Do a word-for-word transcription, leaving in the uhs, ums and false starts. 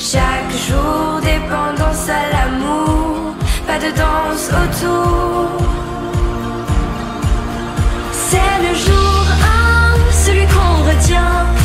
Chaque jour, dépendance à l'amour, pas de danse autour. C'est le jour un, celui qu'on retient.